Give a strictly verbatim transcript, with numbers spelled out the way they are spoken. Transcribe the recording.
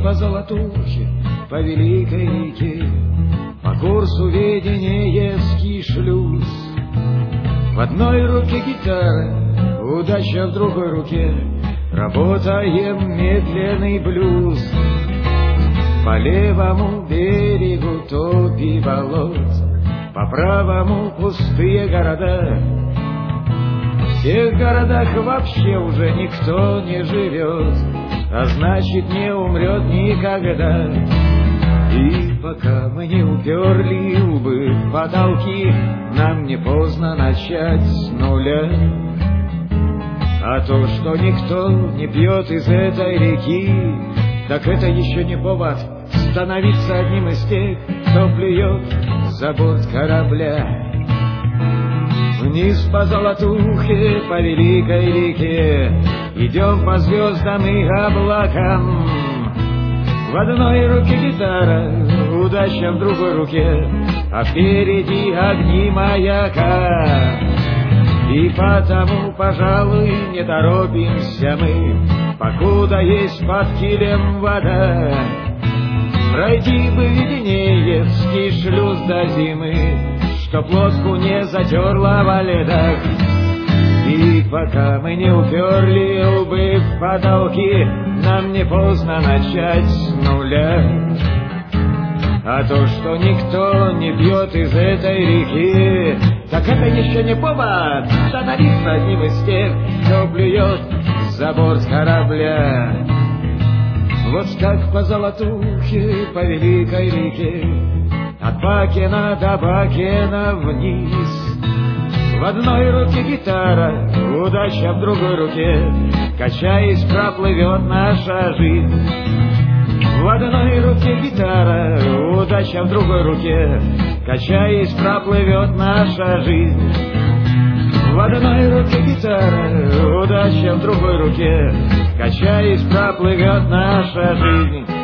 по Золотухе, по великой реке, по курсу Веденеевский шлюз. В одной руке гитара, удача в другой руке, работаем медленный блюз. По левому берегу топи болот, по правому пустые города. В тех городах вообще уже никто не живет, а значит, не умрет никогда. И пока мы не уперли лбы в потолки, нам не поздно начать с нуля. А то, что никто не пьет из этой реки, так это еще не повод становиться одним из тех, кто плюет за борт корабля. Вниз по Золотухе, по великой реке, идем по звездам и облакам. В одной руке гитара, удача в другой руке, а впереди огни маяка. И потому, пожалуй, не торопимся мы, покуда есть под килем вода. Пройти бы Веденеевский шлюз до зимы, чтоб лодку не затерла во льдах. И пока мы не уперли лбы в потолки, нам не поздно начать с нуля. А то, что никто не пьет из этой реки, так это еще не повод становиться одним из тех, кто плюет за борт корабля. Вот как по Золотухе, по великой реке, от Бакена до Бакена вниз. В одной руке гитара, удача в другой руке, качаясь, проплывет наша жизнь. В одной руке гитара, удача в другой руке, качаясь, проплывет наша жизнь. В одной руке гитара, удача в другой руке, качаясь, проплывет наша жизнь.